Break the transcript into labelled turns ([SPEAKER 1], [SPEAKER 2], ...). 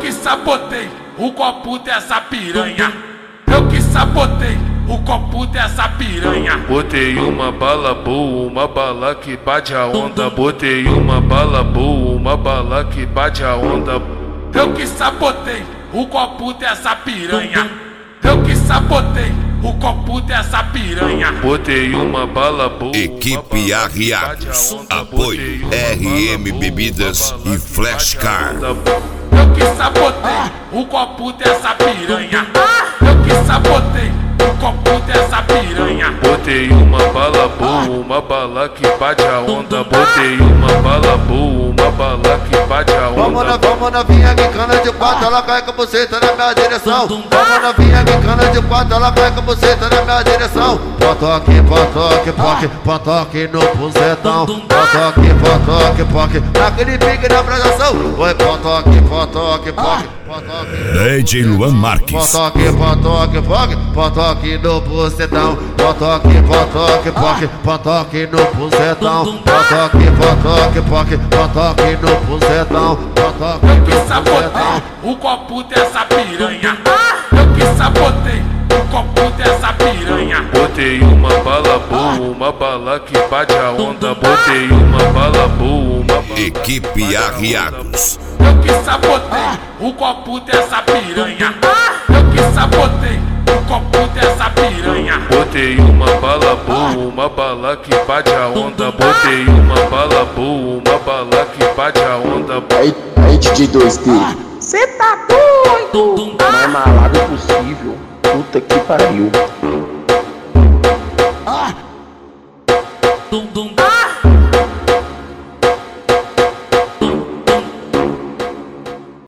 [SPEAKER 1] que sabotei o copo dessa piranha. Eu que sabotei o copo dessa piranha.
[SPEAKER 2] Botei uma bala boa, uma bala que bate a onda. Botei uma bala boa, uma bala que bate a onda.
[SPEAKER 1] Eu que sabotei o copo dessa piranha. Eu que sabotei o copo dessa piranha.
[SPEAKER 2] Botei uma bala boa.
[SPEAKER 3] Equipe Arriados. Apoio RM Bebidas e Flashcar.
[SPEAKER 1] Eu que sabotei o copo dessa piranha. Eu que sabotei o copo dessa piranha.
[SPEAKER 2] Botei uma bala boa, uma bala que bate a onda. Botei uma bala boa, uma bala que bate a onda.
[SPEAKER 4] Vamos novinha que cana de quatro, ela cai com você, tá na minha direção. Vamos novinha que cana de quatro, ela cai com você, tá na minha direção. Potoque, potoque, poque, potoque no buzetão. Potoque, potoque, poque, naquele pique da abraçação. Oi, potoque, potoque, poque, potoque.
[SPEAKER 3] DJ Luan Marques.
[SPEAKER 4] Potoque, potoque, poque, potoque no buzetão. Potoque, potoque, poque, potoque no buzetão. Potoque, potoque, poque, potoque no buzetão.
[SPEAKER 1] Eu que sabotei o copo dessa piranha. Eu que sabotei o copo dessa piranha.
[SPEAKER 2] Botei uma bala boa, uma bala que bate a onda. Botei uma bala boa, uma bala.
[SPEAKER 3] Equipe Arriados.
[SPEAKER 1] Eu que sabotei o copo dessa piranha. Eu que sabotei o copo dessa piranha.
[SPEAKER 2] Botei uma bala boa, uma bala que bate a onda. Botei uma bala boa, uma bala que bate a onda.
[SPEAKER 5] Aí DJ 2D, cê tá doido? Mais malado possível. Puta que pariu.